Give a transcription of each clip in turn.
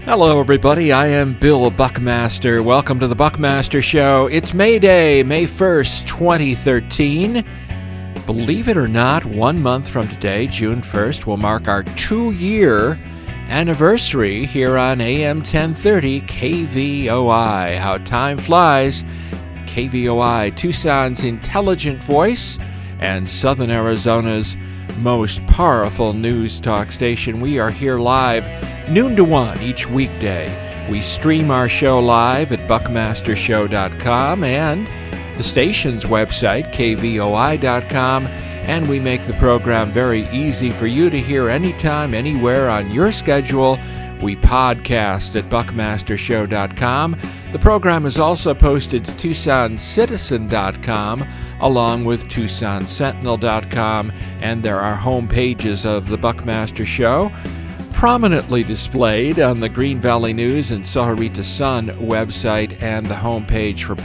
Hello, everybody. I am Bill Buckmaster. Welcome to the Buckmaster Show. It's May Day, May 1st, 2013. Believe it or not, 1 month from today, June 1st, will mark our 2-year anniversary here on AM 1030 KVOI. How time flies. KVOI, Tucson's intelligent voice and Southern Arizona's most powerful news talk station. We are here live noon to 1 each weekday. We stream our show live at buckmastershow.com and the station's website, kvoi.com, and we make the program very easy for you to hear anytime, anywhere on your schedule. We podcast at buckmastershow.com. The program is also posted to TucsonCitizen.com along with TucsonSentinel.com, and there are home pages of the Buckmaster Show prominently displayed on the Green Valley News and Sahuarita Sun website and the homepage for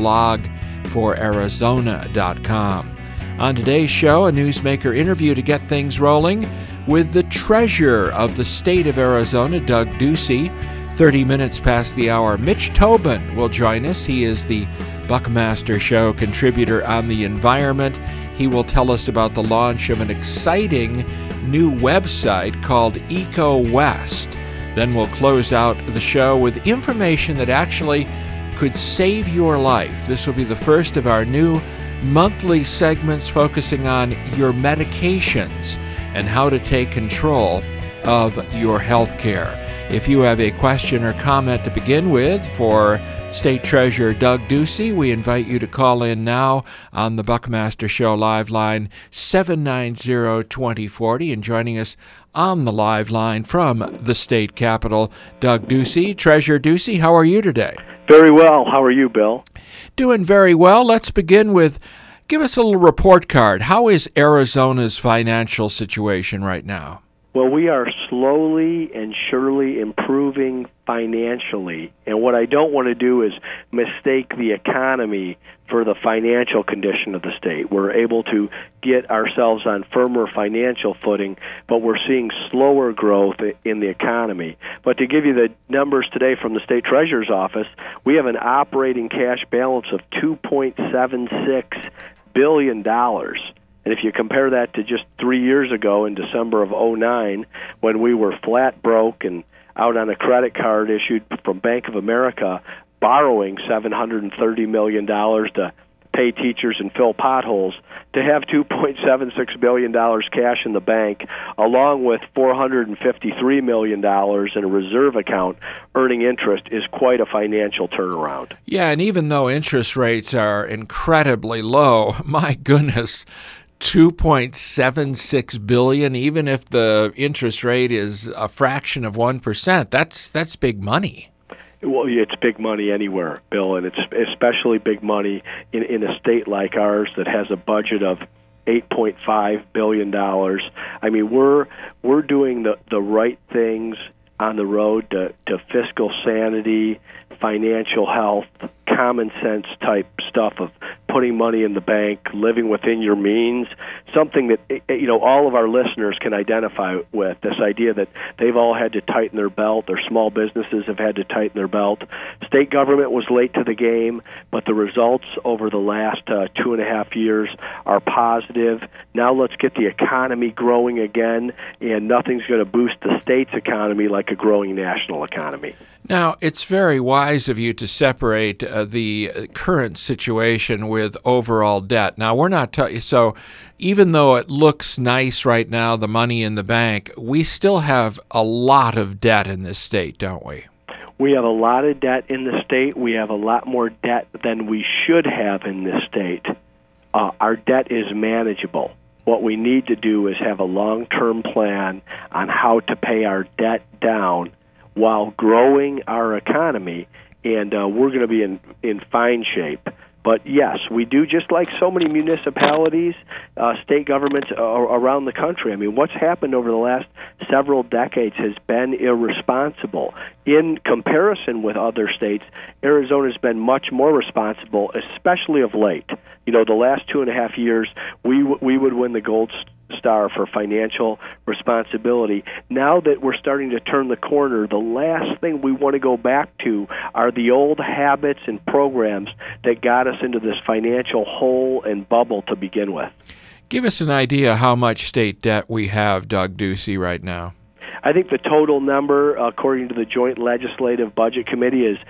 blog4arizona.com. On today's show, a newsmaker interview to get things rolling with the treasurer of the state of Arizona, Doug Ducey. 30 minutes past the hour, Mitch Tobin will join us. He is the Buckmaster Show contributor on the environment. He will tell us about the launch of an exciting new website called EcoWest. Then we'll close out the show with information that actually could save your life. This will be the first of our new monthly segments focusing on your medications and how to take control of your health care. If you have a question or comment to begin with for State Treasurer Doug Ducey, we invite you to call in now on the Buckmaster Show live line 790-2040. And joining us on the live line from the state capitol, Doug Ducey. Treasurer Ducey, how are you today? Very well. How are you, Bill? Doing very well. Let's begin with, give us a little report card. How is Arizona's financial situation right now? Well, we are slowly and surely improving financially, and what I don't want to do is mistake the economy for the financial condition of the state. We're able to get ourselves on firmer financial footing, but we're seeing slower growth in the economy. But to give you the numbers today from the state treasurer's office, we have an operating cash balance of $2.76 billion. And if you compare that to just 3 years ago in December of 2009, when we were flat broke and out on a credit card issued from Bank of America, borrowing $730 million to pay teachers and fill potholes, to have $2.76 billion cash in the bank, along with $453 million in a reserve account earning interest, is quite a financial turnaround. Yeah, and even though interest rates are incredibly low, my goodness, $2.76 billion, even if the interest rate is a fraction of 1%, that's big money. Well, it's big money anywhere, Bill, and it's especially big money in a state like ours that has a budget of $8.5 billion. I mean, we're doing the right things on the road to fiscal sanity, financial health, common sense type stuff of putting money in the bank, living within your means, something that all of our listeners can identify with, this idea that they've all had to tighten their belt, or small businesses have had to tighten their belt. State government was late to the game, but the results over the last 2.5 years are positive. Now let's get the economy growing again, and nothing's going to boost the state's economy like a growing national economy. Now, it's very wise of you to separate the current situation with overall debt. Now, we're not so even though it looks nice right now, the money in the bank, we still have a lot of debt in this state, don't we? We have a lot of debt in the state. We have a lot more debt than we should have in this state. Our debt is manageable. What we need to do is have a long-term plan on how to pay our debt down while growing our economy, and we're going to be in fine shape. But yes, we do, just like so many municipalities, state governments around the country. I mean, what's happened over the last several decades has been irresponsible. In comparison with other states, Arizona's been much more responsible, especially of late. The last 2.5 years, we would win the gold star for financial responsibility. Now that we're starting to turn the corner, the last thing we want to go back to are the old habits and programs that got us into this financial hole and bubble to begin with. Give us an idea how much state debt we have, Doug Ducey, right now. I think the total number, according to the Joint Legislative Budget Committee, is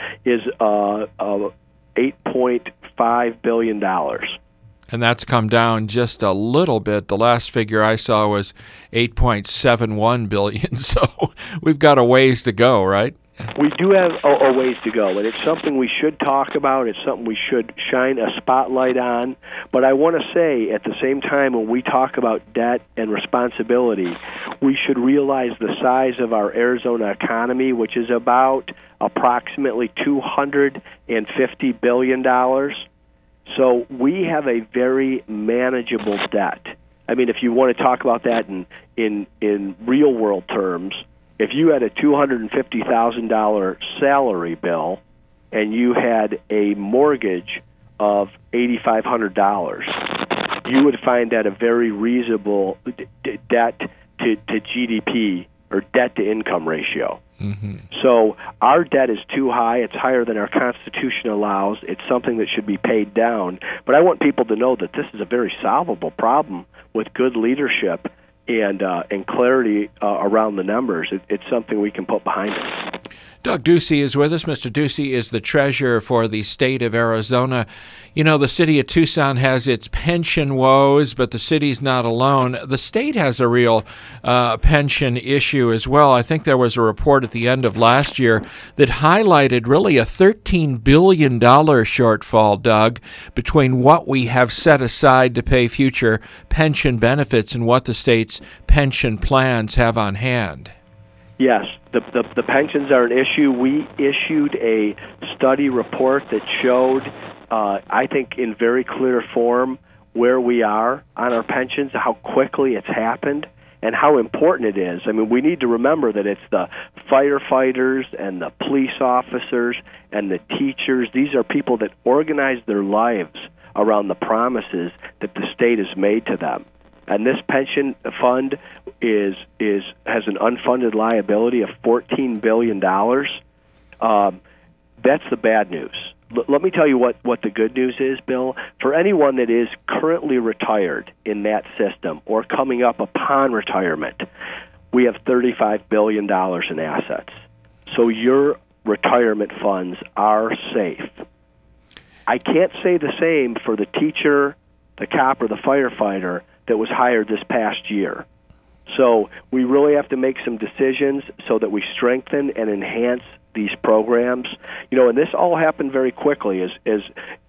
$8.5 billion. And that's come down just a little bit. The last figure I saw was $8.71 billion. So we've got a ways to go, right? We do have a ways to go, and it's something we should talk about. It's something we should shine a spotlight on. But I want to say, at the same time, when we talk about debt and responsibility, we should realize the size of our Arizona economy, which is about approximately $250 billion. So we have a very manageable debt. I mean, if you want to talk about that in real-world terms, if you had a $250,000 salary bill and you had a mortgage of $8,500, you would find that a very reasonable debt to GDP or debt-to-income ratio. Mm-hmm. So our debt is too high. It's higher than our Constitution allows. It's something that should be paid down. But I want people to know that this is a very solvable problem with good leadership and clarity around the numbers. It's something we can put behind us. Doug Ducey is with us. Mr. Ducey is the treasurer for the state of Arizona. You know, the city of Tucson has its pension woes, but the city's not alone. The state has a real pension issue as well. I think there was a report at the end of last year that highlighted really a $13 billion shortfall, Doug, between what we have set aside to pay future pension benefits and what the state's pension plans have on hand. Yes, the pensions are an issue. We issued a study report that showed, I think in very clear form, where we are on our pensions, how quickly it's happened, and how important it is. I mean, we need to remember that it's the firefighters and the police officers and the teachers. These are people that organize their lives around the promises that the state has made to them. And this pension fund has an unfunded liability of $14 billion. That's the bad news. Let me tell you what the good news is, Bill. For anyone that is currently retired in that system or coming up upon retirement, we have $35 billion in assets. So your retirement funds are safe. I can't say the same for the teacher, the cop, or the firefighter that was hired this past year. So we really have to make some decisions so that we strengthen and enhance these programs. You know, and this all happened very quickly. As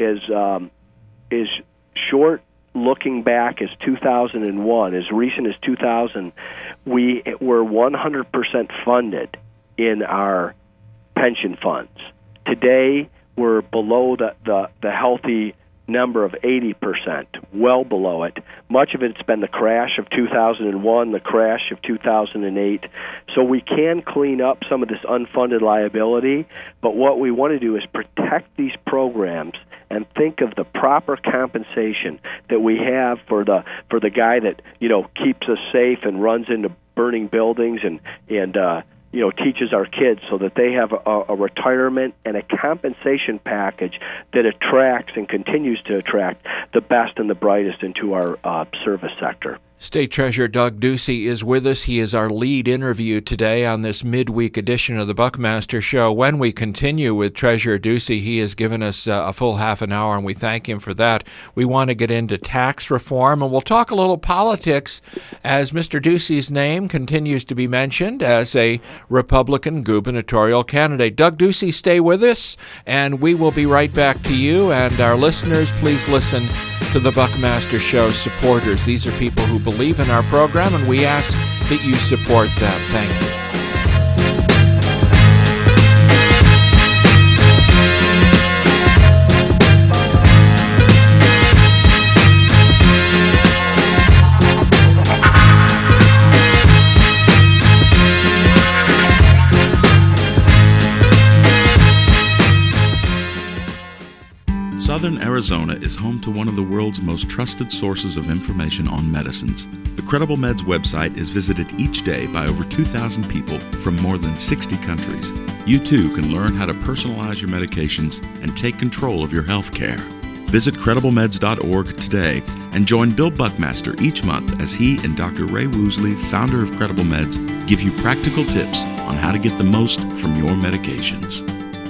short looking back as 2001, as recent as 2000, we were 100% funded in our pension funds. Today, we're below the healthy number of 80%, well below it. Much of it's been the crash of 2001, the crash of 2008. So we can clean up some of this unfunded liability, but what we want to do is protect these programs and think of the proper compensation that we have for the guy that, you know, keeps us safe and runs into burning buildings and teaches our kids so that they have a retirement and a compensation package that attracts and continues to attract the best and the brightest into our service sector. State Treasurer Doug Ducey is with us. He is our lead interview today on this midweek edition of the Buckmaster Show. When we continue with Treasurer Ducey, he has given us a full half an hour, and we thank him for that. We want to get into tax reform, and we'll talk a little politics as Mr. Ducey's name continues to be mentioned as a Republican gubernatorial candidate. Doug Ducey, stay with us, and we will be right back to you. And our listeners, please listen to the Buckmaster Show supporters. These are people who believe in our program, and we ask that you support them. Thank you. Southern Arizona is home to one of the world's most trusted sources of information on medicines. The Credible Meds website is visited each day by over 2,000 people from more than 60 countries. You too can learn how to personalize your medications and take control of your health care. Visit CredibleMeds.org today and join Bill Buckmaster each month as he and Dr. Ray Woosley, founder of Credible Meds, give you practical tips on how to get the most from your medications.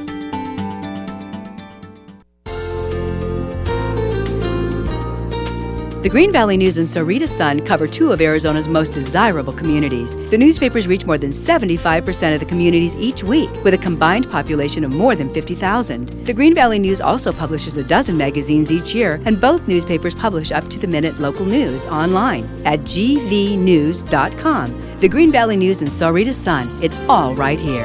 The Green Valley News and Sahuarita Sun cover two of Arizona's most desirable communities. The newspapers reach more than 75% of the communities each week, with a combined population of more than 50,000. The Green Valley News also publishes a dozen magazines each year, and both newspapers publish up-to-the-minute local news online at gvnews.com. The Green Valley News and Sahuarita Sun, it's all right here.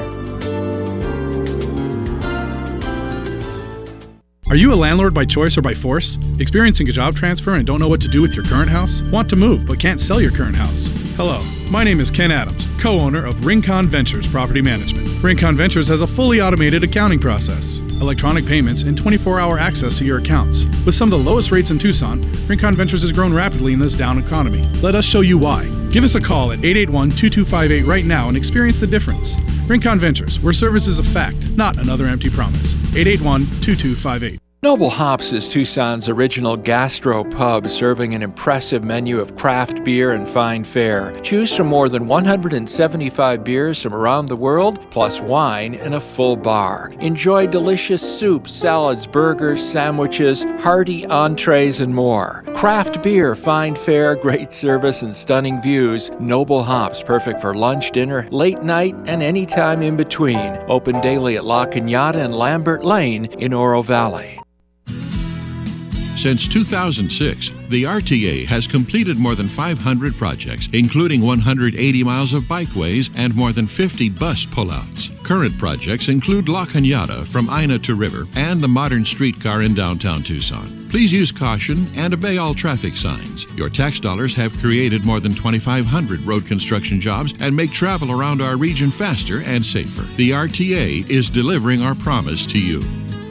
Are you a landlord by choice or by force? Experiencing a job transfer and don't know what to do with your current house? Want to move but can't sell your current house? Hello, my name is Ken Adams, co-owner of Rincon Ventures Property Management. Rincon Ventures has a fully automated accounting process, electronic payments, and 24-hour access to your accounts. With some of the lowest rates in Tucson, Rincon Ventures has grown rapidly in this down economy. Let us show you why. Give us a call at 881-2258 right now and experience the difference. Rincon Ventures, where service is a fact, not another empty promise. 881-2258. Noble Hops is Tucson's original gastro pub, serving an impressive menu of craft beer and fine fare. Choose from more than 175 beers from around the world, plus wine and a full bar. Enjoy delicious soups, salads, burgers, sandwiches, hearty entrees, and more. Craft beer, fine fare, great service, and stunning views. Noble Hops, perfect for lunch, dinner, late night, and any time in between. Open daily at La Cañada and Lambert Lane in Oro Valley. Since 2006, the RTA has completed more than 500 projects, including 180 miles of bikeways and more than 50 bus pullouts. Current projects include La Cañada from Ina to River and the modern streetcar in downtown Tucson. Please use caution and obey all traffic signs. Your tax dollars have created more than 2,500 road construction jobs and make travel around our region faster and safer. The RTA is delivering our promise to you.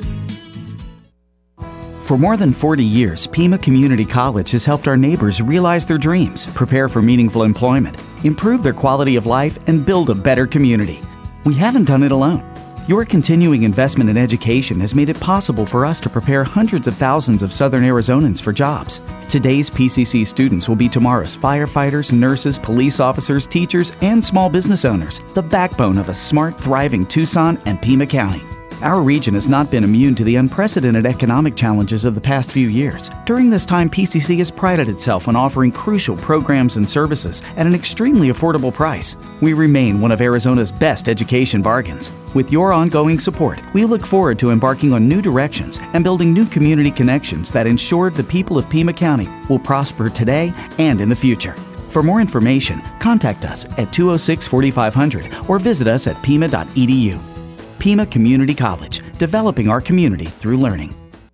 For more than 40 years, Pima Community College has helped our neighbors realize their dreams, prepare for meaningful employment, improve their quality of life, and build a better community. We haven't done it alone. Your continuing investment in education has made it possible for us to prepare hundreds of thousands of Southern Arizonans for jobs. Today's PCC students will be tomorrow's firefighters, nurses, police officers, teachers, and small business owners, the backbone of a smart, thriving Tucson and Pima County. Our region has not been immune to the unprecedented economic challenges of the past few years. During this time, PCC has prided itself on offering crucial programs and services at an extremely affordable price. We remain one of Arizona's best education bargains. With your ongoing support, we look forward to embarking on new directions and building new community connections that ensure the people of Pima County will prosper today and in the future. For more information, contact us at 206-4500 or visit us at pima.edu. Pima Community College, developing our community through learning.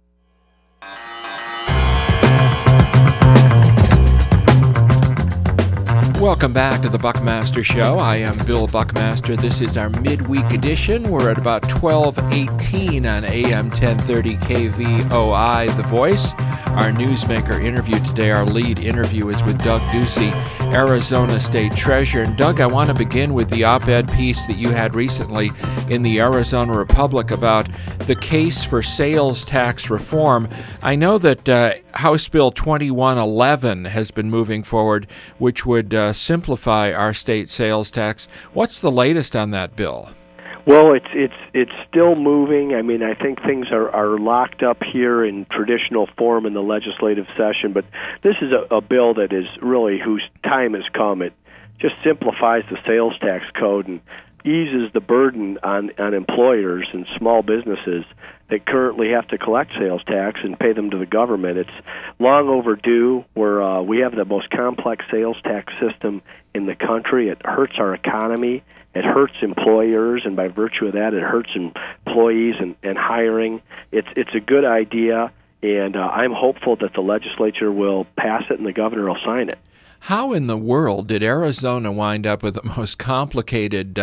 Welcome back to the Buckmaster Show. I am Bill Buckmaster. This is our midweek edition. We're at about 12:18 on AM 1030 KVOI, The Voice. Our newsmaker interview today, our lead interview, is with Doug Ducey, Arizona State Treasurer. And Doug, I want to begin with the op-ed piece that you had recently in the Arizona Republic about the case for sales tax reform. I know that House Bill 2111 has been moving forward, which would simplify our state sales tax. What's the latest on that bill? Well, it's still moving. I mean, I think things are locked up here in traditional form in the legislative session, but this is a bill that is really whose time has come. It just simplifies the sales tax code and eases the burden on employers and small businesses that currently have to collect sales tax and pay them to the government. It's long overdue. We have the most complex sales tax system in the country. It hurts our economy. It hurts employers, and by virtue of that, it hurts employees and hiring. It's a good idea, and I'm hopeful that the legislature will pass it and the governor will sign it. How in the world did Arizona wind up with the most complicated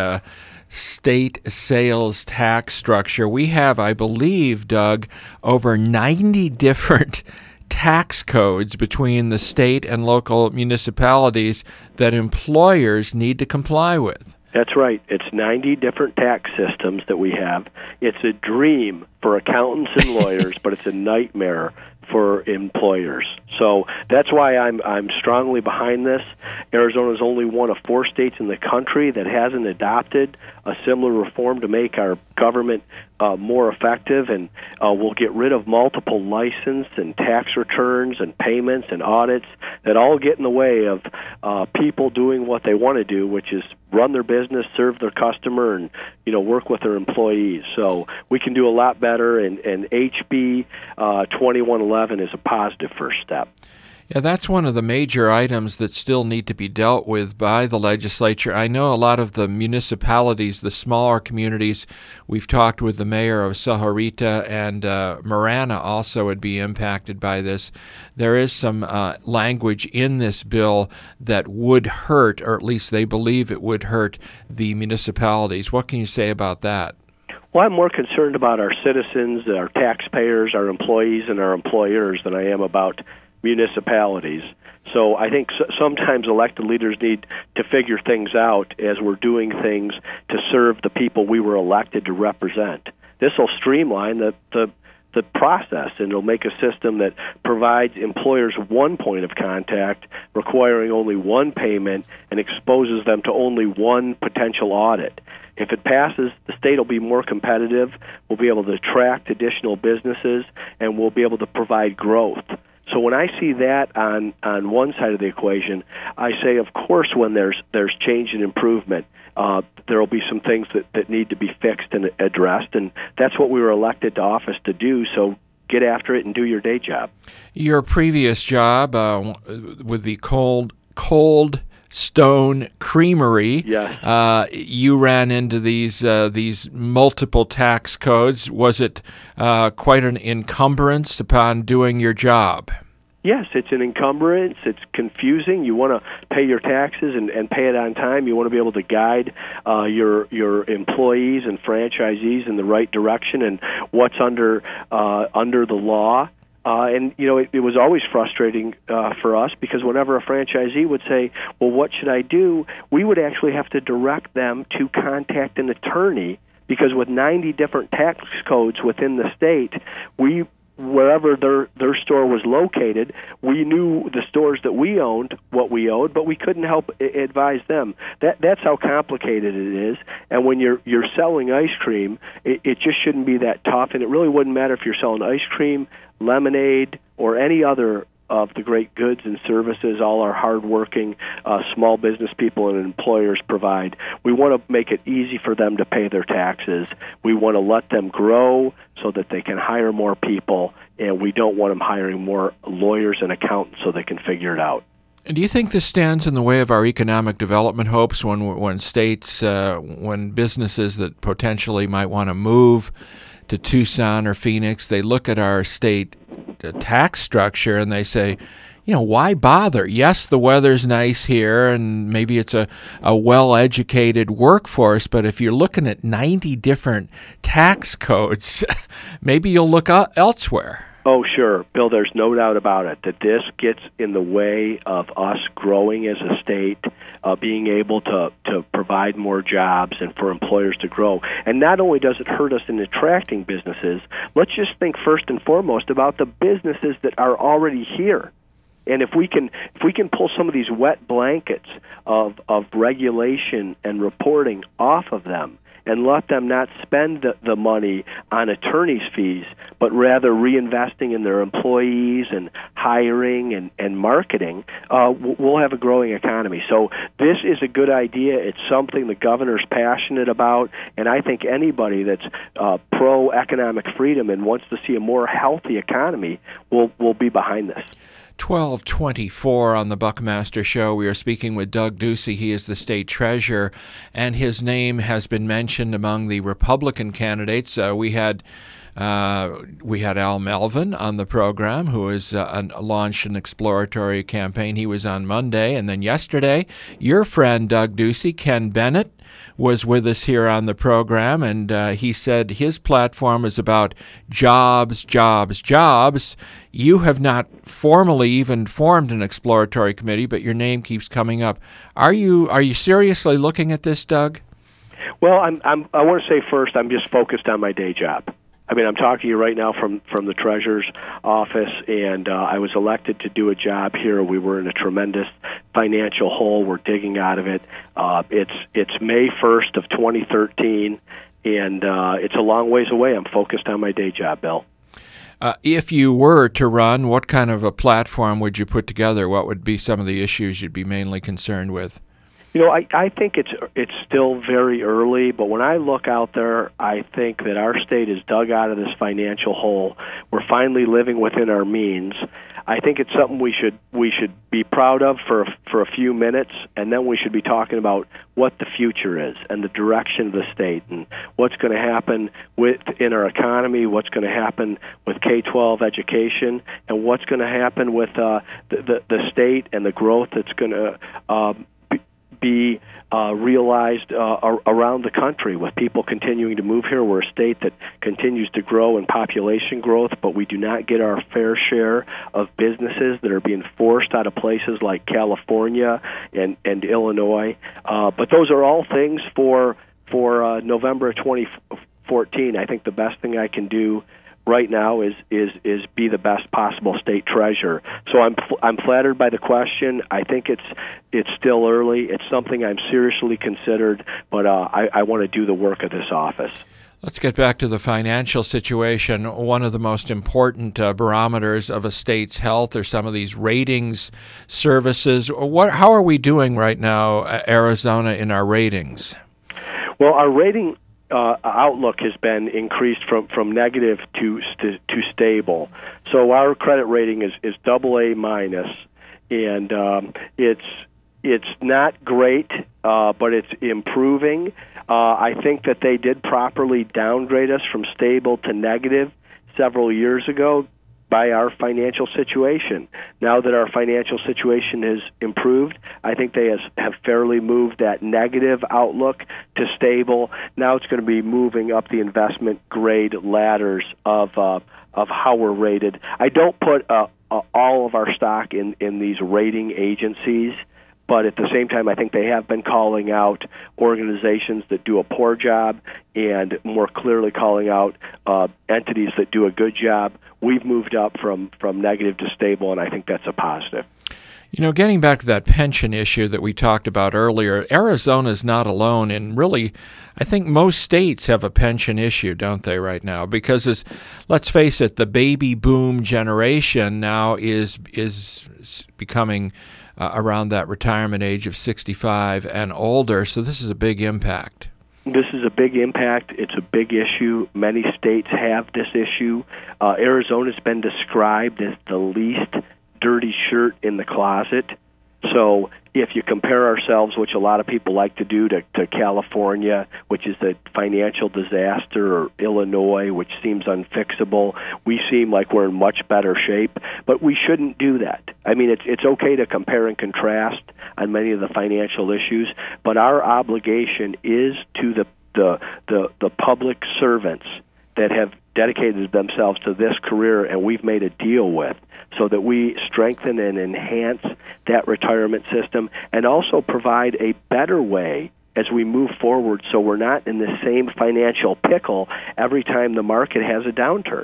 state sales tax structure? We have, I believe, Doug, over 90 different tax codes between the state and local municipalities that employers need to comply with. That's right. It's 90 different tax systems that we have. It's a dream for accountants and lawyers, but it's a nightmare for employers. So that's why I'm strongly behind this. Arizona is only one of 4 states in the country that hasn't adopted a similar reform to make our government more effective, and we'll get rid of multiple license and tax returns and payments and audits that all get in the way of people doing what they want to do, which is run their business, serve their customer, and work with their employees. So we can do a lot better, and HB 2111 is a positive first step. Yeah, that's one of the major items that still need to be dealt with by the legislature. I know a lot of the municipalities, the smaller communities, we've talked with the mayor of Sahuarita, and Marana also would be impacted by this. There is some language in this bill that would hurt, or at least they believe it would hurt, the municipalities. What can you say about that? Well, I'm more concerned about our citizens, our taxpayers, our employees, and our employers than I am about municipalities. So I think sometimes elected leaders need to figure things out as we're doing things to serve the people we were elected to represent. This will streamline the process, and it'll make a system that provides employers one point of contact, requiring only one payment, and exposes them to only one potential audit. If it passes, the state will be more competitive, we'll be able to attract additional businesses, and we'll be able to provide growth. So when I see that on one side of the equation, I say, of course, when there's change and improvement, there will be some things that need to be fixed and addressed, and that's what we were elected to office to do. So get after it and do your day job. Your previous job with the Cold Stone Creamery, yes. You ran into these multiple tax codes. Was it quite an encumbrance upon doing your job? Yes, it's an encumbrance. It's confusing. You want to pay your taxes and pay it on time. You want to be able to guide your employees and franchisees in the right direction and what's under the law. And it was always frustrating for us, because whenever a franchisee would say, well, what should I do, we would actually have to direct them to contact an attorney, because with 90 different tax codes within the state, wherever their store was located, we knew the stores that we owned, what we owed, but we couldn't help advise them. That's how complicated it is. And when you're selling ice cream, it just shouldn't be that tough, and it really wouldn't matter if you're selling ice cream, lemonade, or any other of the great goods and services all our hardworking small business people and employers provide. We want to make it easy for them to pay their taxes. We want to let them grow so that they can hire more people, and we don't want them hiring more lawyers and accountants so they can figure it out. And do you think this stands in the way of our economic development hopes when states, when businesses that potentially might want to move to Tucson or Phoenix, they look at our state tax structure and they say, why bother? Yes, the weather's nice here, and maybe it's a well-educated workforce, but if you're looking at 90 different tax codes, maybe you'll look elsewhere. Oh, sure, Bill, there's no doubt about it that this gets in the way of us growing as a state, being able to provide more jobs and for employers to grow. And not only does it hurt us in attracting businesses, let's just think first and foremost about the businesses that are already here. And if we can pull some of these wet blankets of regulation and reporting off of them, and let them not spend the money on attorney's fees, but rather reinvesting in their employees and hiring and marketing, we'll have a growing economy. So this is a good idea. It's something the governor's passionate about, and I think anybody that's pro-economic freedom and wants to see a more healthy economy will be behind this. 12:24 on the Buckmaster Show. We are speaking with Doug Ducey. He is the state treasurer, and his name has been mentioned among the Republican candidates. We had We had Al Melvin on the program, who has launched an exploratory campaign. He was on Monday. And then yesterday, your friend Doug Ducey, Ken Bennett, was with us here on the program, and he said his platform is about jobs, jobs, jobs. You have not formally even formed an exploratory committee, but your name keeps coming up. Are you seriously looking at this, Doug? Well, I want to say first, I'm just focused on my day job. I mean, I'm talking to you right now from the Treasurer's office, and I was elected to do a job here. We were in a tremendous financial hole. We're digging out of it. It's May 1st of 2013, and it's a long ways away. I'm focused on my day job, Bill. If you were to run, what kind of a platform would you put together? What would be some of the issues you'd be mainly concerned with? You know, I think it's still very early, but when I look out there, I think that our state is dug out of this financial hole. We're finally living within our means. I think it's something we should be proud of for a few minutes, and then we should be talking about what the future is and the direction of the state and what's going to happen in our economy, what's going to happen with K-12 education, and what's going to happen with the state and the growth that's going to be realized around the country, with people continuing to move here. We're a state that continues to grow in population growth, but we do not get our fair share of businesses that are being forced out of places like California and Illinois. But those are all things for November of 2014. I think the best thing I can do right now is be the best possible state treasurer. So I'm flattered by the question. I think it's still early. It's something I'm seriously considered, but I want to do the work of this office. Let's get back to the financial situation. One of the most important barometers of a state's health are some of these ratings services. How are we doing right now, Arizona, in our ratings? Well, our rating outlook has been increased from negative to stable. So our credit rating is AA minus, and it's not great, but it's improving. I think that they did properly downgrade us from stable to negative several years ago by our financial situation. Now that our financial situation has improved, I think they have fairly moved that negative outlook to stable. Now it's going to be moving up the investment grade ladders of how we're rated. I don't put all of our stock in these rating agencies, but at the same time, I think they have been calling out organizations that do a poor job and more clearly calling out entities that do a good job. We've moved up from negative to stable, and I think that's a positive. You know, getting back to that pension issue that we talked about earlier, Arizona's not alone, and really, I think most states have a pension issue, don't they, right now? Because, let's face it, the baby boom generation now is becoming around that retirement age of 65 and older, so this is a big impact. This is a big impact. It's a big issue. Many states have this issue. Arizona's been described as the least dirty shirt in the closet. So if you compare ourselves, which a lot of people like to do, to California, which is a financial disaster, or Illinois, which seems unfixable, we seem like we're in much better shape. But we shouldn't do that. I mean, it's okay to compare and contrast on many of the financial issues, but our obligation is to the public servants that have dedicated themselves to this career and we've made a deal with, so that we strengthen and enhance that retirement system and also provide a better way as we move forward, so we're not in the same financial pickle every time the market has a downturn.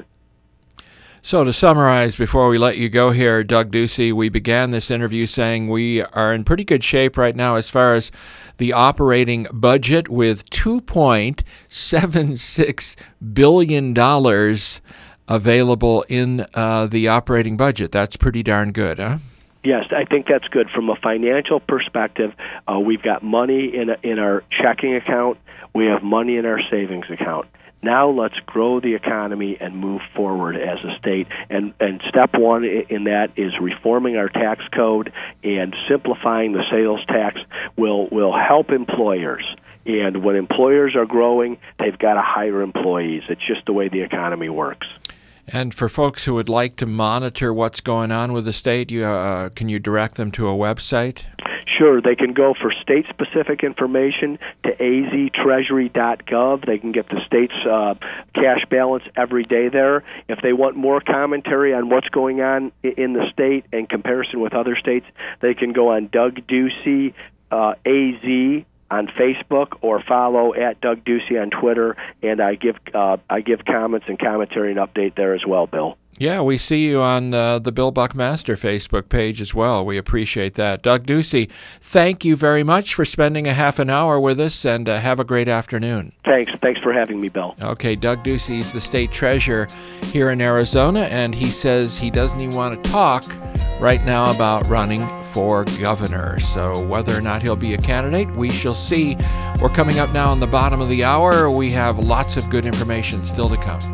So to summarize, before we let you go here, Doug Ducey, we began this interview saying we are in pretty good shape right now as far as the operating budget, with $2.76 billion available in the operating budget. That's pretty darn good, huh? Yes, I think that's good. From a financial perspective, we've got money in our checking account. We have money in our savings account. Now let's grow the economy and move forward as a state. And step one in that is reforming our tax code, and simplifying the sales tax will help employers And when employers are growing, they've got to hire employees. It's just the way the economy works. And for folks who would like to monitor what's going on with the state, can you direct them to a website? Sure, they can go for state-specific information to aztreasury.gov. They can get the state's cash balance every day there. If they want more commentary on what's going on in the state in comparison with other states, they can go on Doug Ducey, AZ, on Facebook, or follow at Doug Ducey on Twitter, and I give comments and commentary and update there as well, Bill. Yeah, we see you on the Bill Buckmaster Facebook page as well. We appreciate that. Doug Ducey, thank you very much for spending a half an hour with us, and have a great afternoon. Thanks for having me, Bill. Okay, Doug Ducey is the state treasurer here in Arizona, and he says he doesn't even want to talk right now about running for governor. So whether or not he'll be a candidate, we shall see. We're coming up now on the bottom of the hour. We have lots of good information still to come.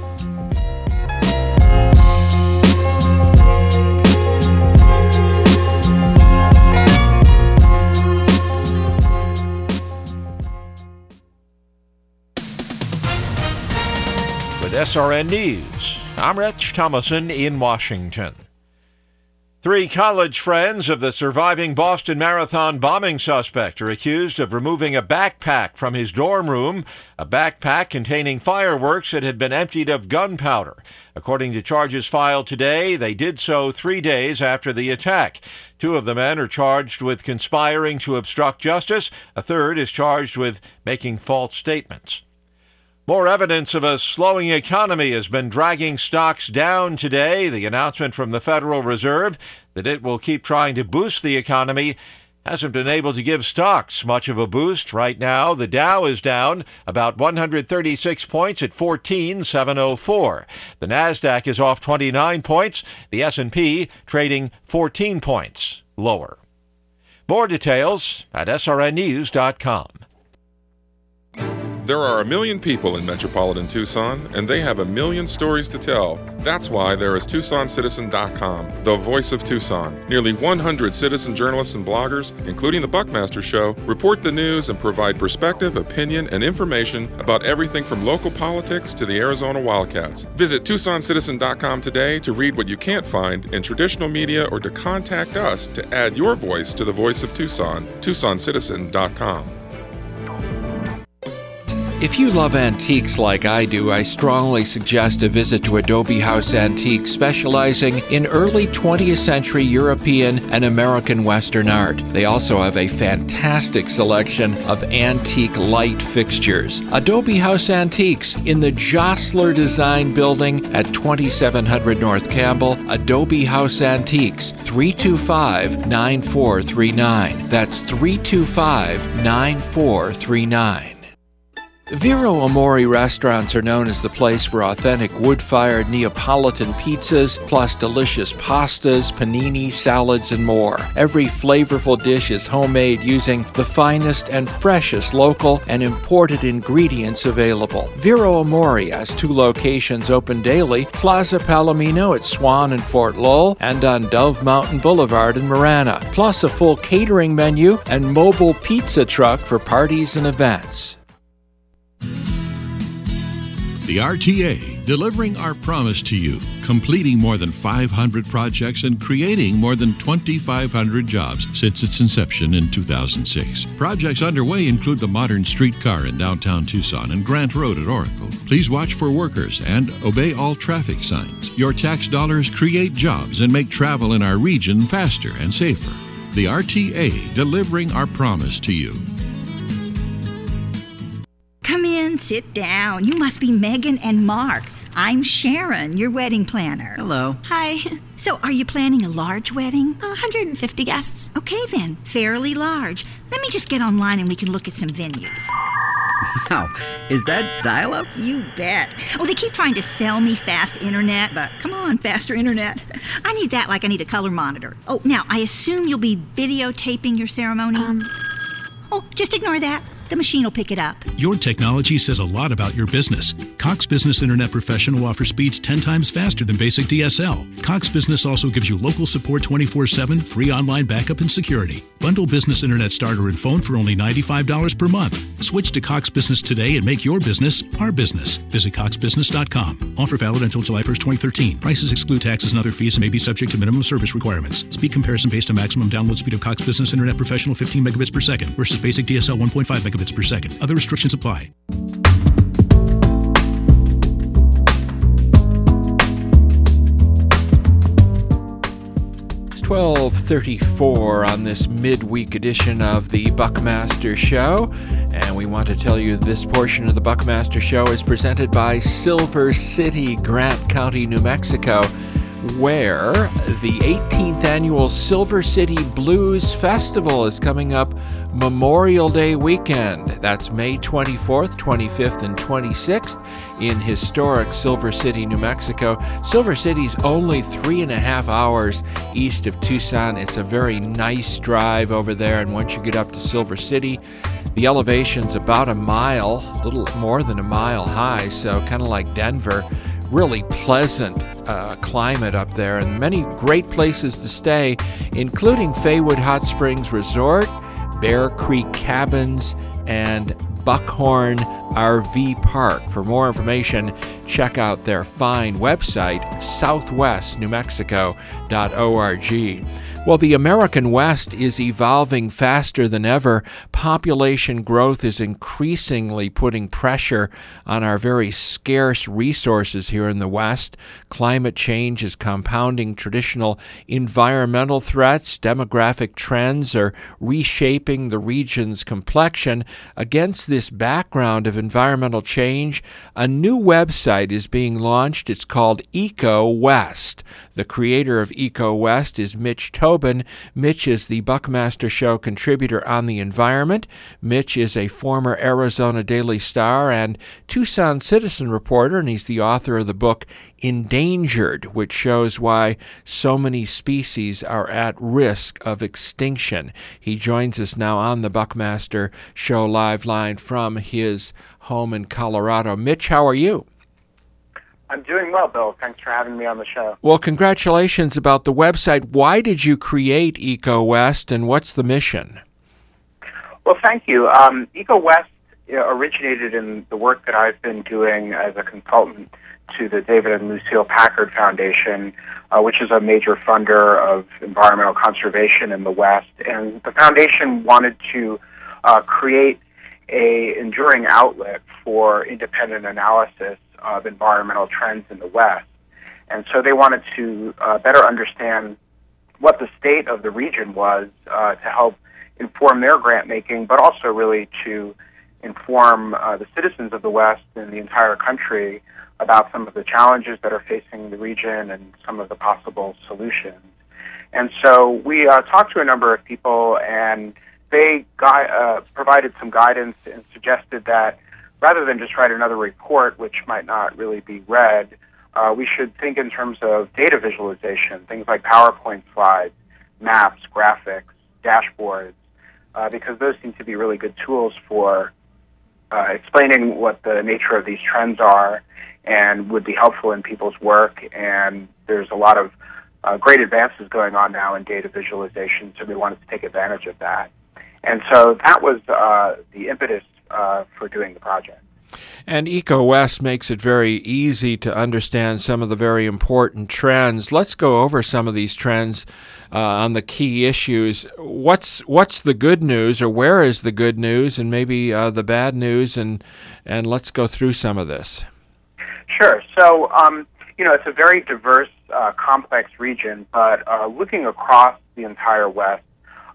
SRN News. I'm Rich Thomason in Washington. 3 college friends of the surviving Boston Marathon bombing suspect are accused of removing a backpack from his dorm room, a backpack containing fireworks that had been emptied of gunpowder. According to charges filed today, they did so 3 days after the attack. 2 of the men are charged with conspiring to obstruct justice. A third is charged with making false statements. More evidence of a slowing economy has been dragging stocks down today. The announcement from the Federal Reserve that it will keep trying to boost the economy hasn't been able to give stocks much of a boost. Right now, the Dow is down about 136 points at 14,704. The Nasdaq is off 29 points. The S&P trading 14 points lower. More details at srnnews.com. There are 1 million people in metropolitan Tucson, and they have 1 million stories to tell. That's why there is TucsonCitizen.com, the voice of Tucson. Nearly 100 citizen journalists and bloggers, including the Buckmaster Show, report the news and provide perspective, opinion, and information about everything from local politics to the Arizona Wildcats. Visit TucsonCitizen.com today to read what you can't find in traditional media or to contact us to add your voice to the voice of Tucson. TucsonCitizen.com. If you love antiques like I do, I strongly suggest a visit to Adobe House Antiques, specializing in early 20th century European and American Western art. They also have a fantastic selection of antique light fixtures. Adobe House Antiques in the Jostler Design Building at 2700 North Campbell. Adobe House Antiques, 325-9439. That's 325-9439. Vero Amore restaurants are known as the place for authentic wood-fired Neapolitan pizzas, plus delicious pastas, panini, salads, and more. Every flavorful dish is homemade using the finest and freshest local and imported ingredients available. Vero Amore has 2 locations open daily: Plaza Palomino at Swan and Fort Lowell, and on Dove Mountain Boulevard in Marana, plus a full catering menu and mobile pizza truck for parties and events. The RTA, delivering our promise to you, completing more than 500 projects and creating more than 2,500 jobs since its inception in 2006. Projects underway include the modern streetcar in downtown Tucson and Grant Road at Oracle. Please watch for workers and obey all traffic signs. Your tax dollars create jobs and make travel in our region faster and safer. The RTA, delivering our promise to you. Come in, sit down. You must be Megan and Mark. I'm Sharon, your wedding planner. Hello. Hi. So, are you planning a large wedding? 150 guests. Okay then, fairly large. Let me just get online and we can look at some venues. Wow, is that dial-up? You bet. Oh, they keep trying to sell me fast internet, but come on, faster internet. I need that like I need a color monitor. Oh, now, I assume you'll be videotaping your ceremony? Oh, just ignore that. The machine will pick it up. Your technology says a lot about your business. Cox Business Internet Professional offers speeds 10 times faster than basic DSL. Cox Business also gives you local support 24/7, free online backup and security. Bundle Business Internet Starter and phone for only $95 per month. Switch to Cox Business today and make your business our business. Visit coxbusiness.com. Offer valid until July 1st, 2013. Prices exclude taxes and other fees and may be subject to minimum service requirements. Speed comparison based on maximum download speed of Cox Business Internet Professional 15 megabits per second versus basic DSL 1.5 megabits per second. Other restrictions apply. It's 12:34 on this midweek edition of the Buckmaster Show, and we want to tell you this portion of the Buckmaster Show is presented by Silver City, Grant County, New Mexico, where the 18th annual Silver City Blues Festival is coming up Memorial Day weekend. That's May 24th, 25th, and 26th in historic Silver City, New Mexico. Silver City's only 3.5 hours east of Tucson. It's a very nice drive over there, and once you get up to Silver City, the elevation's about a mile, a little more than a mile high, so kind of like Denver. Really pleasant climate up there, and many great places to stay, including Faywood Hot Springs Resort, Bear Creek Cabins, and Buckhorn RV Park. For more information, check out their fine website, southwestnewmexico.org. Well, the American West is evolving faster than ever. Population growth is increasingly putting pressure on our very scarce resources here in the West. Climate change is compounding traditional environmental threats. Demographic trends are reshaping the region's complexion. Against this background of environmental change, a new website is being launched. It's called EcoWest. The creator of EcoWest is Mitch Tobin. Mitch is the Buckmaster Show contributor on the environment. Mitch is a former Arizona Daily Star and Tucson Citizen reporter, and he's the author of the book Endangered, which shows why so many species are at risk of extinction. He joins us now on the Buckmaster Show live line from his home in Colorado. Mitch, how are you? I'm doing well, Bill. Thanks for having me on the show. Well, congratulations about the website. Why did you create EcoWest, and what's the mission? Well, thank you. EcoWest originated in the work that I've been doing as a consultant to the David and Lucille Packard Foundation, which is a major funder of environmental conservation in the West. And the foundation wanted to create an enduring outlet for independent analysis of environmental trends in the West. And so they wanted to better understand what the state of the region was to help inform their grant making, but also really to inform the citizens of the West and the entire country about some of the challenges that are facing the region and some of the possible solutions. And so we talked to a number of people, and they provided some guidance and suggested that rather than just write another report, which might not really be read, we should think in terms of data visualization, things like PowerPoint slides, maps, graphics, dashboards, because those seem to be really good tools for explaining what the nature of these trends are and would be helpful in people's work. And there's a lot of great advances going on now in data visualization, so we wanted to take advantage of that. And so that was the impetus for doing the project. And EcoWest makes it very easy to understand some of the very important trends. Let's go over some of these trends on the key issues. What's the good news, or where is the good news, and maybe the bad news, and let's go through some of this. Sure. So, it's a very diverse, complex region, but looking across the entire West,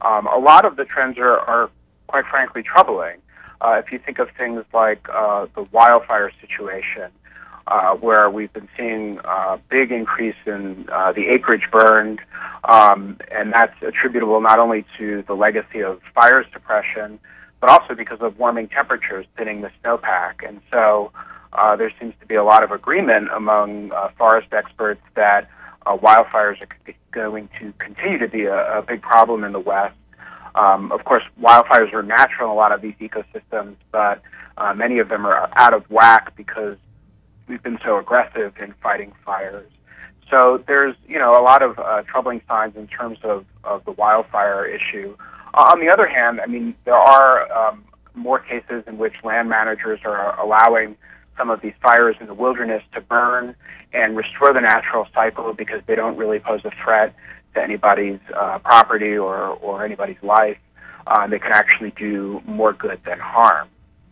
a lot of the trends are quite frankly troubling. If you think of things like the wildfire situation, where we've been seeing a big increase in the acreage burned, and that's attributable not only to the legacy of fire suppression, but also because of warming temperatures thinning the snowpack. And so there seems to be a lot of agreement among forest experts that wildfires are going to continue to be a big problem in the West. Of course, wildfires are natural in a lot of these ecosystems, but many of them are out of whack because we've been so aggressive in fighting fires. So there's, a lot of troubling signs in terms of the wildfire issue. On the other hand, I mean, there are more cases in which land managers are allowing some of these fires in the wilderness to burn and restore the natural cycle because they don't really pose a threat to anybody's property or anybody's life. They can actually do more good than harm.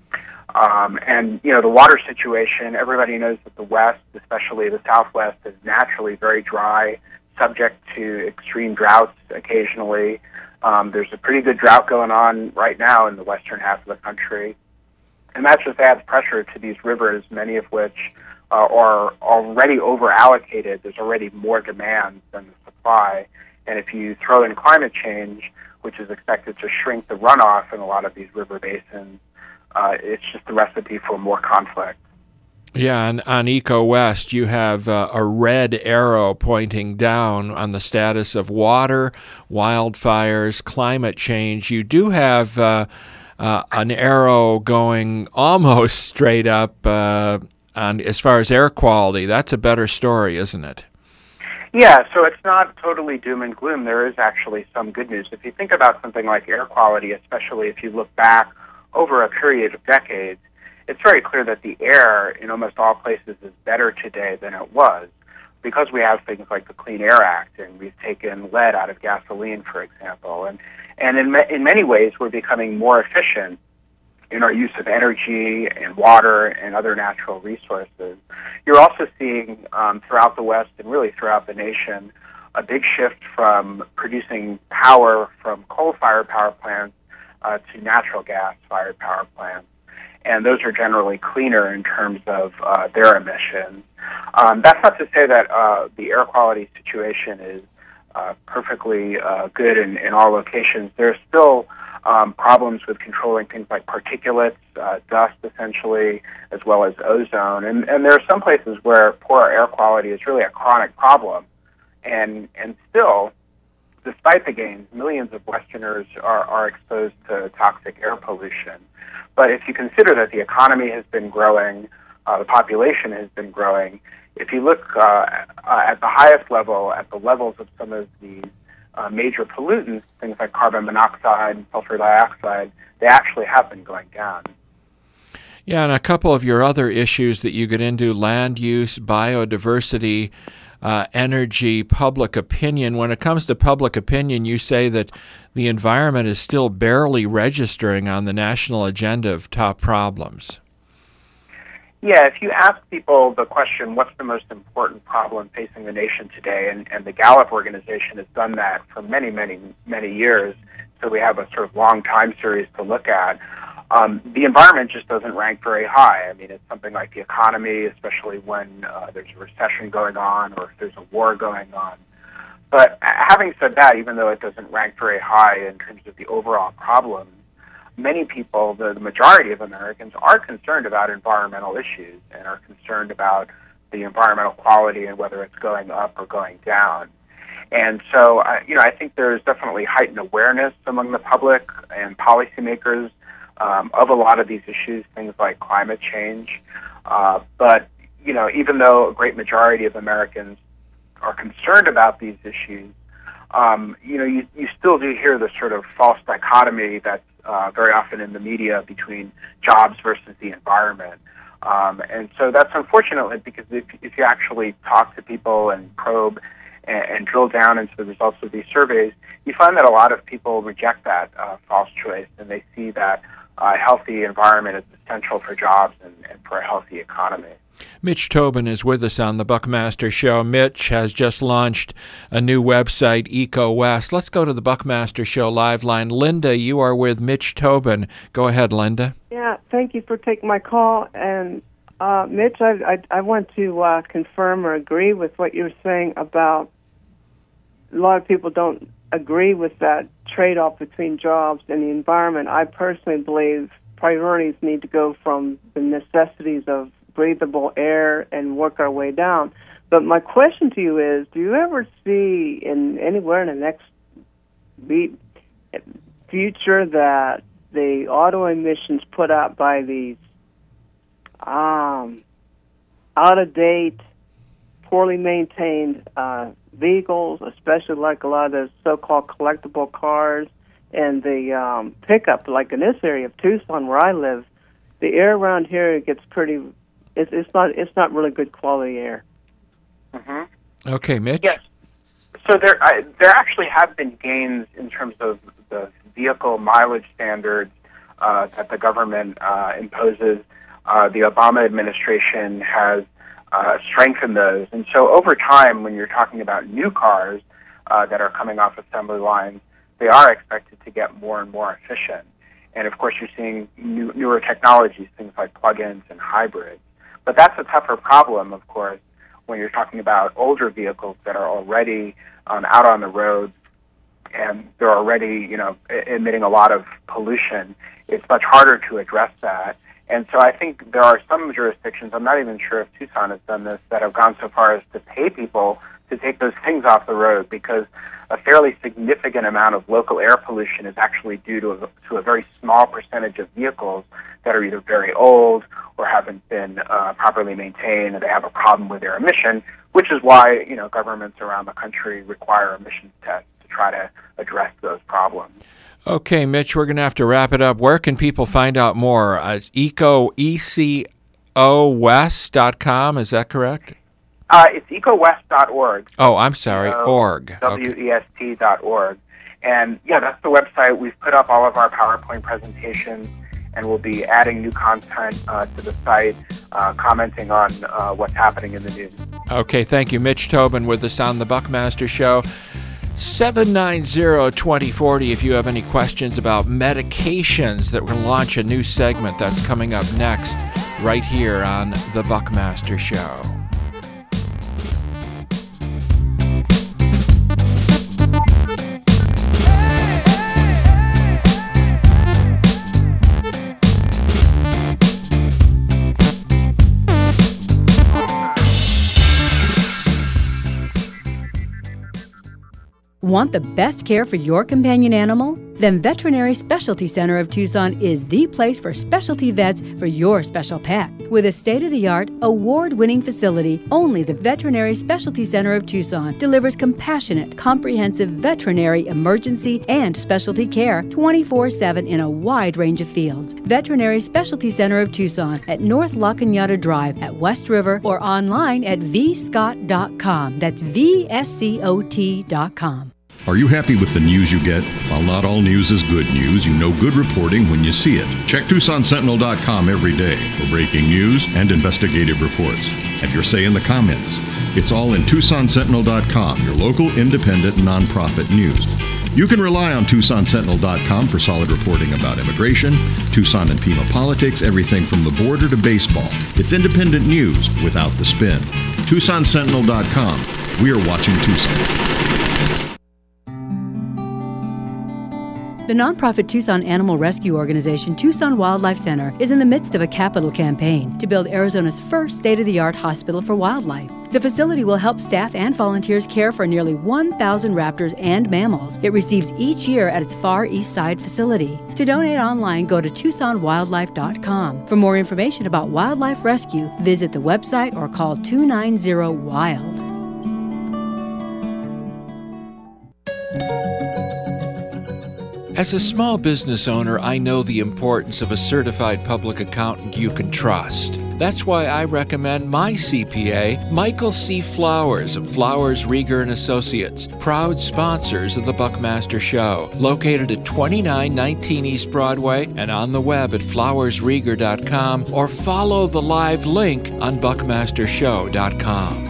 And, the water situation, everybody knows that the West, especially the Southwest, is naturally very dry, subject to extreme droughts occasionally. There's a pretty good drought going on right now in the western half of the country. And that just adds pressure to these rivers, many of which are already over-allocated. There's already more demand than the supply. And if you throw in climate change, which is expected to shrink the runoff in a lot of these river basins, it's just a recipe for more conflict. Yeah, and on EcoWest, you have a red arrow pointing down on the status of water, wildfires, climate change. You do have an arrow going almost straight up on as far as air quality. That's a better story, isn't it? Yeah, so it's not totally doom and gloom. There is actually some good news. If you think about something like air quality, especially if you look back over a period of decades, it's very clear that the air in almost all places is better today than it was because we have things like the Clean Air Act and we've taken lead out of gasoline, for example. And in many ways, we're becoming more efficient in our use of energy and water and other natural resources. You're also seeing throughout the West and really throughout the nation a big shift from producing power from coal-fired power plants to natural gas-fired power plants. And those are generally cleaner in terms of their emissions. That's not to say that the air quality situation is perfectly good in all locations. There are still problems with controlling things like particulates, dust essentially, as well as ozone. And there are some places where poor air quality is really a chronic problem. And still, despite the gains, millions of Westerners are exposed to toxic air pollution. But if you consider that the economy has been growing, the population has been growing, if you look at the highest level, at the levels of some of these major pollutants, things like carbon monoxide, sulfur dioxide, they actually have been going down. Yeah, and a couple of your other issues that you get into, land use, biodiversity, energy, public opinion. When it comes to public opinion, you say that the environment is still barely registering on the national agenda of top problems. Yeah, if you ask people the question, what's the most important problem facing the nation today, and the Gallup organization has done that for many, many, many years, so we have a sort of long time series to look at, the environment just doesn't rank very high. I mean, it's something like the economy, especially when there's a recession going on or if there's a war going on. But having said that, even though it doesn't rank very high in terms of the overall problems, many people, the majority of Americans, are concerned about environmental issues and are concerned about the environmental quality and whether it's going up or going down. And so, I think there's definitely heightened awareness among the public and policymakers of a lot of these issues, things like climate change. But, even though a great majority of Americans are concerned about these issues, you still do hear this sort of false dichotomy that's very often in the media between jobs versus the environment. And so that's unfortunate because if you actually talk to people and probe and drill down into the results of these surveys, you find that a lot of people reject that false choice, and they see that a healthy environment is essential for jobs and for a healthy economy. Mitch Tobin is with us on the Buckmaster Show. Mitch has just launched a new website, EcoWest. Let's go to the Buckmaster Show live line. Linda, you are with Mitch Tobin. Go ahead, Linda. Yeah, thank you for taking my call. And Mitch, I want to confirm or agree with what you're saying about a lot of people don't agree with that trade-off between jobs and the environment. I personally believe priorities need to go from the necessities of breathable air and work our way down. But my question to you is, do you ever see anywhere in the next week, do future that the auto emissions put out by these out-of-date, poorly maintained vehicles, especially like a lot of those so-called collectible cars, and the pickup, like in this area of Tucson where I live, the air around here gets pretty. It's not really good quality air. Mm-hmm. Okay, Mitch. Yes. So there actually have been gains in terms of the vehicle mileage standards that the government imposes. The Obama administration has strengthened those, and so over time, when you're talking about new cars that are coming off assembly lines, they are expected to get more and more efficient. And of course, you're seeing newer technologies, things like plug-ins and hybrids. But that's a tougher problem, of course, when you're talking about older vehicles that are already out on the road and they're already, emitting a lot of pollution. It's much harder to address that. And so I think there are some jurisdictions, I'm not even sure if Tucson has done this, that have gone so far as to pay people to take those things off the road, because a fairly significant amount of local air pollution is actually due to a very small percentage of vehicles that are either very old or haven't been properly maintained, and they have a problem with their emission, which is why governments around the country require emissions tests to try to address those problems. Okay, Mitch, we're going to have to wrap it up. Where can people find out more? EcoWest.com, is that correct? It's ecowest.org. Oh, I'm sorry, org. WEST.org. And, that's the website. We've put up all of our PowerPoint presentations, and we'll be adding new content to the site, commenting on what's happening in the news. Okay, thank you. Mitch Tobin with us on The Buckmaster Show. 790-2040 if you have any questions about medications. That we're going to launch a new segment that's coming up next right here on The Buckmaster Show. Want the best care for your companion animal? Then Veterinary Specialty Center of Tucson is the place for specialty vets for your special pet. With a state-of-the-art, award-winning facility, only the Veterinary Specialty Center of Tucson delivers compassionate, comprehensive veterinary emergency and specialty care 24/7 in a wide range of fields. Veterinary Specialty Center of Tucson at North La Cañada Drive at West River, or online at vscott.com. That's VSCOT.com. Are you happy with the news you get? While not all news is good news, you know good reporting when you see it. Check TucsonSentinel.com every day for breaking news and investigative reports. Have your say in the comments. It's all in TucsonSentinel.com, your local independent nonprofit news. You can rely on TucsonSentinel.com for solid reporting about immigration, Tucson and Pima politics, everything from the border to baseball. It's independent news without the spin. TucsonSentinel.com. We're watching Tucson. The nonprofit Tucson Animal Rescue Organization, Tucson Wildlife Center, is in the midst of a capital campaign to build Arizona's first state-of-the-art hospital for wildlife. The facility will help staff and volunteers care for nearly 1,000 raptors and mammals it receives each year at its Far East Side facility. To donate online, go to TucsonWildlife.com. For more information about wildlife rescue, visit the website or call 290-WILD. As a small business owner, I know the importance of a certified public accountant you can trust. That's why I recommend my CPA, Michael C. Flowers of Flowers, Rieger & Associates, proud sponsors of the Buckmaster Show, located at 2919 East Broadway and on the web at flowersrieger.com, or follow the live link on buckmastershow.com.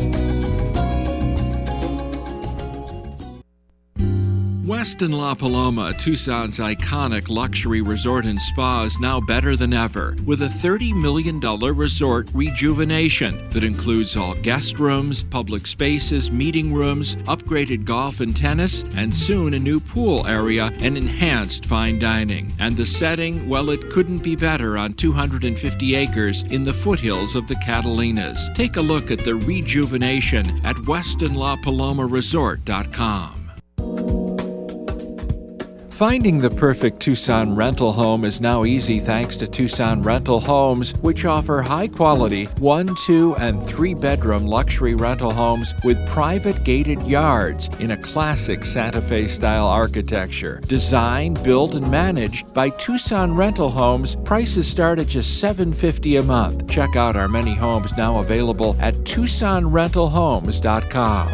Westin La Paloma, Tucson's iconic luxury resort and spa, is now better than ever with a $30 million resort rejuvenation that includes all guest rooms, public spaces, meeting rooms, upgraded golf and tennis, and soon a new pool area and enhanced fine dining. And the setting, well, it couldn't be better on 250 acres in the foothills of the Catalinas. Take a look at the rejuvenation at WestinLaPalomaResort.com. Finding the perfect Tucson rental home is now easy thanks to Tucson Rental Homes, which offer high-quality 1, 2, and 3-bedroom luxury rental homes with private gated yards in a classic Santa Fe-style architecture. Designed, built, and managed by Tucson Rental Homes, prices start at just $750 a month. Check out our many homes now available at TucsonRentalHomes.com.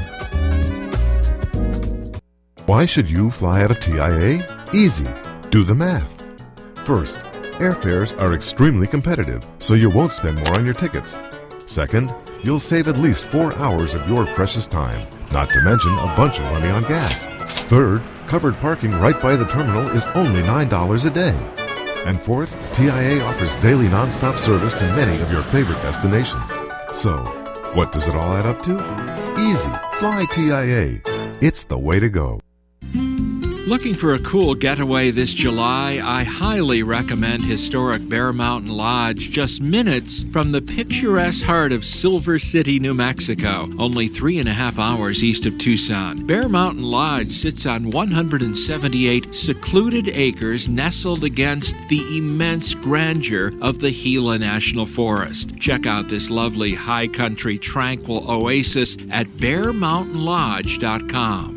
Why should you fly out of TIA? Easy. Do the math. First, airfares are extremely competitive, so you won't spend more on your tickets. Second, you'll save at least 4 hours of your precious time, not to mention a bunch of money on gas. Third, covered parking right by the terminal is only $9 a day. And fourth, TIA offers daily nonstop service to many of your favorite destinations. So, what does it all add up to? Easy. Fly TIA. It's the way to go. Looking for a cool getaway this July? I highly recommend historic Bear Mountain Lodge, just minutes from the picturesque heart of Silver City, New Mexico, only 3.5 hours east of Tucson. Bear Mountain Lodge sits on 178 secluded acres nestled against the immense grandeur of the Gila National Forest. Check out this lovely high country tranquil oasis at bearmountainlodge.com.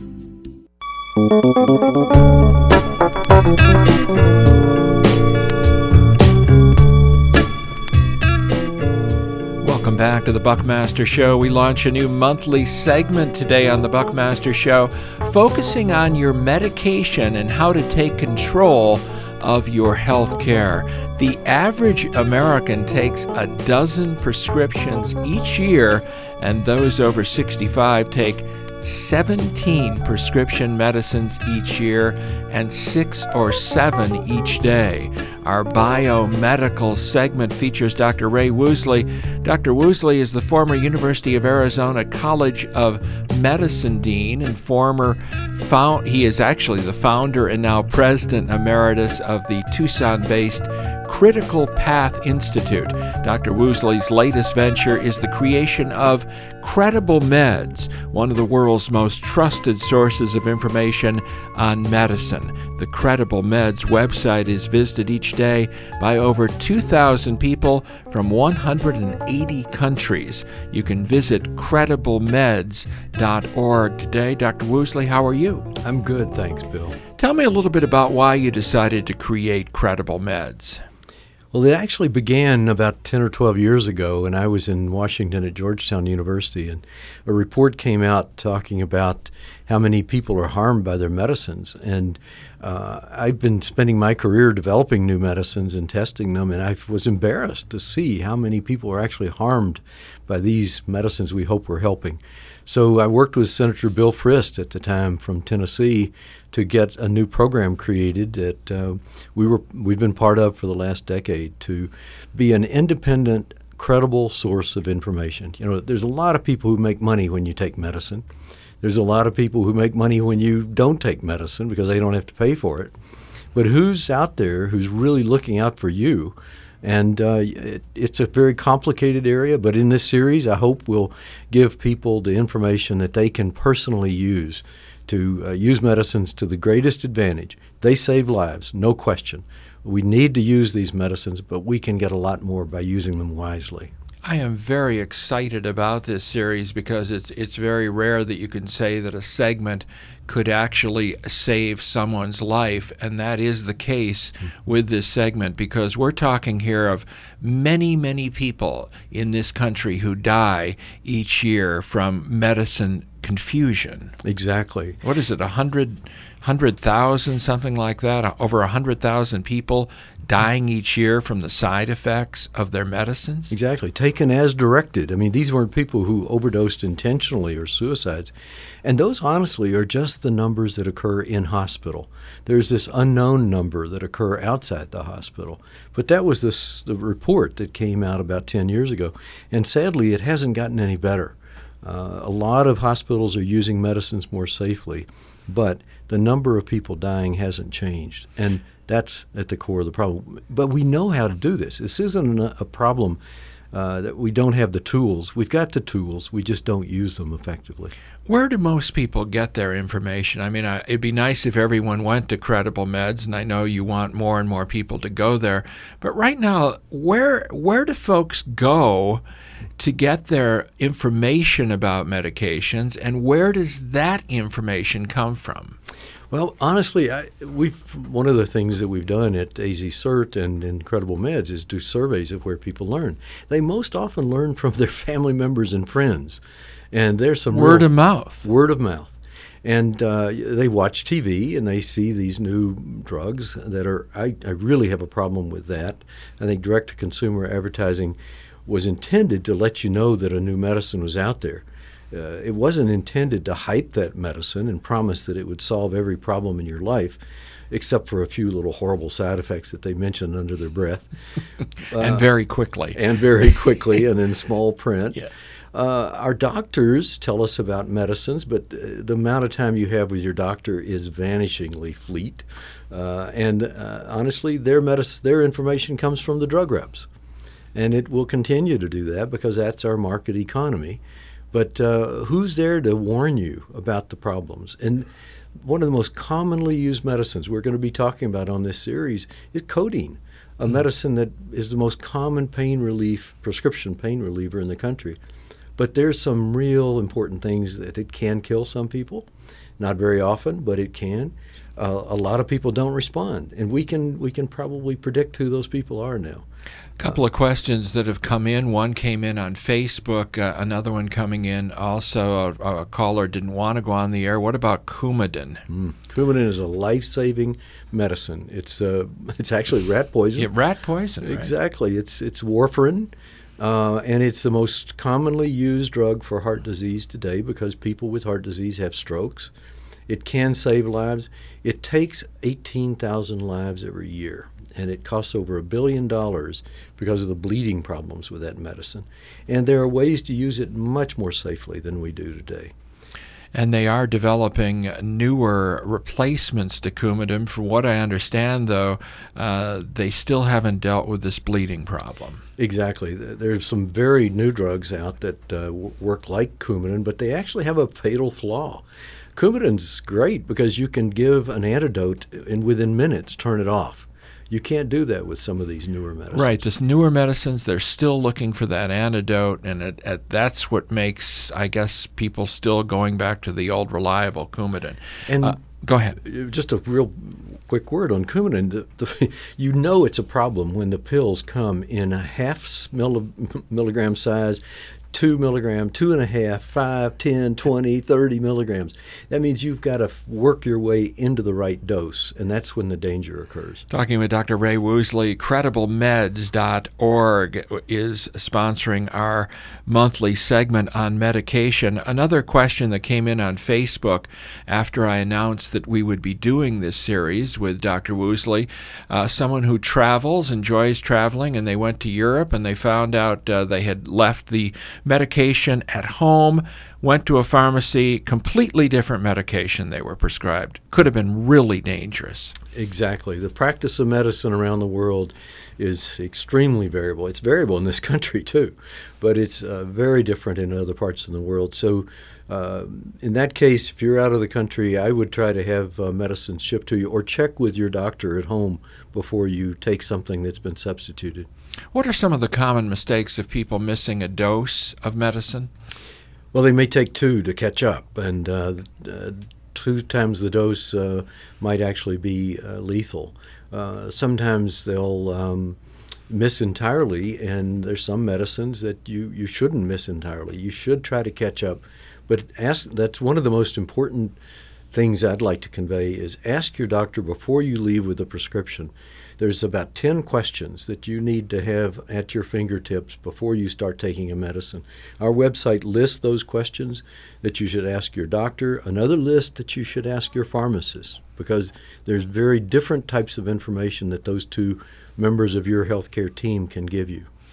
Welcome back to the Buckmaster Show. We launch a new monthly segment today on the Buckmaster Show, focusing on your medication and how to take control of your health care. The average American takes a dozen prescriptions each year, and those over 65 take 17 prescription medicines each year and 6 or 7 each day. Our biomedical segment features Dr. Ray Woosley. Dr. Woosley is the former University of Arizona College of Medicine dean and he is actually the founder and now president emeritus of the Tucson-based Critical Path Institute. Dr. Woosley's latest venture is the creation of Credible Meds, one of the world's most trusted sources of information on medicine. The Credible Meds website is visited each day by over 2,000 people from 180 countries. You can visit crediblemeds.org today. Dr. Woosley, how are you? I'm good, thanks, Bill. Tell me a little bit about why you decided to create Credible Meds. Well, it actually began about 10 or 12 years ago, and I was in Washington at Georgetown University, and a report came out talking about how many people are harmed by their medicines. And I've been spending my career developing new medicines and testing them, and I was embarrassed to see how many people are actually harmed by these medicines we hope we're helping. So I worked with Senator Bill Frist at the time from Tennessee to get a new program created that we've been part of for the last decade to be an independent, credible source of information. You know, there's a lot of people who make money when you take medicine. There's a lot of people who make money when you don't take medicine because they don't have to pay for it. But who's out there who's really looking out for you? And it's a very complicated area, but in this series, I hope we'll give people the information that they can personally use to use medicines to the greatest advantage. They save lives, no question. We need to use these medicines, but we can get a lot more by using them wisely. I am very excited about this series because it's very rare that you can say that a segment could actually save someone's life, and that is the case with this segment because we're talking here of many, many people in this country who die each year from medicine confusion. Exactly. What is it, 100,000, something like that? Over 100,000 people dying each year from the side effects of their medicines? Exactly, taken as directed. I mean, these weren't people who overdosed intentionally or suicides. And those, honestly, are just the numbers that occur in hospital. There's this unknown number that occur outside the hospital. But that was the report that came out about 10 years ago. And sadly, it hasn't gotten any better. A lot of hospitals are using medicines more safely, but the number of people dying hasn't changed. And that's at the core of the problem. But we know how to do this. This isn't a problem that we don't have the tools. We've got the tools, we just don't use them effectively. Where do most people get their information? I mean, it'd be nice if everyone went to Credible Meds, and I know you want more and more people to go there. But right now, where do folks go to get their information about medications, and where does that information come from? Well, honestly, one of the things that we've done at AZ-CERT and in Credible Meds is do surveys of where people learn. They most often learn from their family members and friends. And there's some word of mouth. Word of mouth. And they watch TV and they see these new drugs that are, I really have a problem with that. I think direct-to-consumer advertising was intended to let you know that a new medicine was out there. It wasn't intended to hype that medicine and promise that it would solve every problem in your life, except for a few little horrible side effects that they mentioned under their breath. And very quickly. And very quickly and in small print. Yeah. Our doctors tell us about medicines, but the amount of time you have with your doctor is vanishingly fleet. Honestly, their information comes from the drug reps. And it will continue to do that because that's our market economy. But who's there to warn you about the problems? And one of the most commonly used medicines we're going to be talking about on this series is codeine, a medicine that is the most common prescription pain reliever in the country. But there's some real important things that it can kill some people. Not very often, but it can. A lot of people don't respond, and we can probably predict who those people are now. A couple of questions that have come in. One came in on Facebook, another one coming in also. A caller didn't want to go on the air. What about Coumadin? Coumadin is a life-saving medicine. It's actually rat poison. Yeah, rat poison. Exactly. Right. It's warfarin. And it's the most commonly used drug for heart disease today because people with heart disease have strokes. It can save lives. It takes 18,000 lives every year, and it costs over $1 billion because of the bleeding problems with that medicine. And there are ways to use it much more safely than we do today. And they are developing newer replacements to Coumadin. From what I understand, though, they still haven't dealt with this bleeding problem. Exactly. There's some very new drugs out that work like Coumadin, but they actually have a fatal flaw. Coumadin's great because you can give an antidote and within minutes turn it off. You can't do that with some of these newer medicines. Right. These newer medicines, they're still looking for that antidote, and that's what makes, I guess, people still going back to the old reliable Coumadin. And go ahead. Just a real quick word on Coumadin. You know it's a problem when the pills come in a half milligram size, 2 milligram, 2.5, 5, 10, 20, 30 milligrams. That means you've got to work your way into the right dose, and that's when the danger occurs. Talking with Dr. Ray Woosley, CredibleMeds.org is sponsoring our monthly segment on medication. Another question that came in on Facebook after I announced that we would be doing this series with Dr. Woosley, someone who travels, enjoys traveling, and they went to Europe and they found out they had left the medication at home, went to a pharmacy, completely different medication they were prescribed. Could have been really dangerous. Exactly. The practice of medicine around the world is extremely variable. It's variable in this country too, but it's very different in other parts of the world. So in that case, if you're out of the country, I would try to have medicine shipped to you or check with your doctor at home before you take something that's been substituted. What are some of the common mistakes of people missing a dose of medicine? Well, they may take 2 to catch up, and 2 times the dose might actually be lethal. Sometimes they'll miss entirely, and there's some medicines that you shouldn't miss entirely. You should try to catch up, but that's one of the most important things I'd like to convey is ask your doctor before you leave with a prescription. There's about 10 questions that you need to have at your fingertips before you start taking a medicine. Our website lists those questions that you should ask your doctor, another list that you should ask your pharmacist, because there's very different types of information that those 2 members of your healthcare team can give you.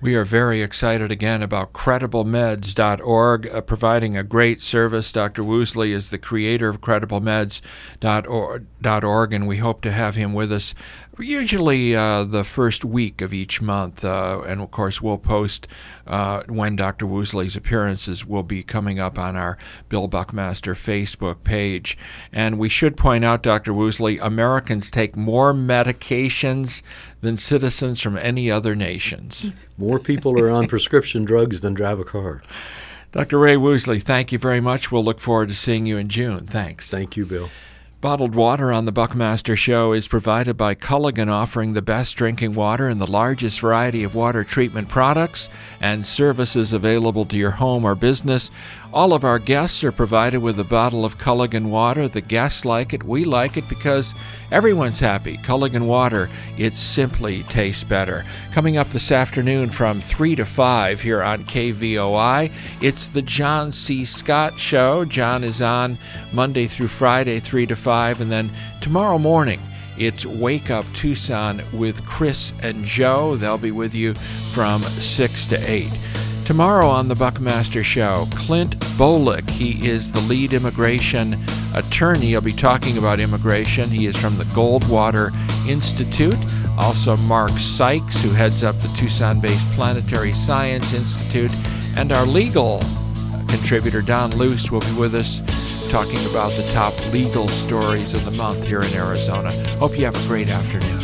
We are very excited again about CredibleMeds.org, providing a great service. Dr. Woosley is the creator of CredibleMeds.org, and we hope to have him with us usually the first week of each month. And, of course, we'll post when Dr. Woosley's appearances will be coming up on our Bill Buckmaster Facebook page. And we should point out, Dr. Woosley, Americans take more medications than citizens from any other nations. More people are on prescription drugs than drive a car. Dr. Ray Woosley, thank you very much. We'll look forward to seeing you in June. Thanks. Thank you, Bill. Bottled water on the Buckmaster Show is provided by Culligan, offering the best drinking water and the largest variety of water treatment products and services available to your home or business. All of our guests are provided with a bottle of Culligan water. The guests like it. We like it because everyone's happy. Culligan water, it simply tastes better. Coming up this afternoon from 3 to 5 here on KVOI, it's the John C. Scott Show. John is on Monday through Friday, 3 to 5, and then tomorrow morning, it's Wake Up Tucson with Chris and Joe. They'll be with you from 6 to 8. Tomorrow on the Buckmaster Show, Clint Bolick. He is the lead immigration attorney. He'll be talking about immigration. He is from the Goldwater Institute. Also Mark Sykes, who heads up the Tucson-based Planetary Science Institute. And our legal contributor, Don Luce, will be with us talking about the top legal stories of the month here in Arizona. Hope you have a great afternoon.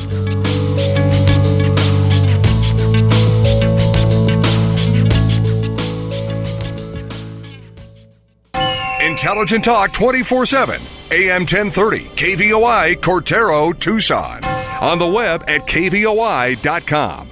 Intelligent Talk 24/7, AM 1030, KVOI, Cortero, Tucson. On the web at kvoi.com.